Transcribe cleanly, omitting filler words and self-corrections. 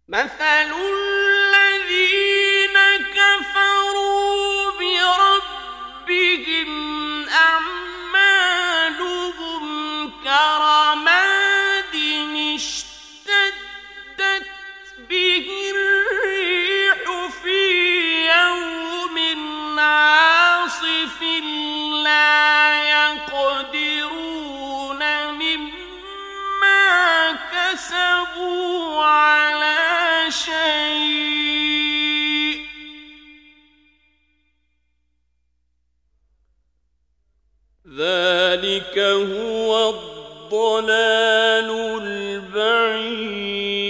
مثل الذين كفروا بربهم أعمالهم كرماد اشتدت به الريح في يوم عاصف لا يقدرون مما كسبوا على شيء ذلك هو الضلال البعيد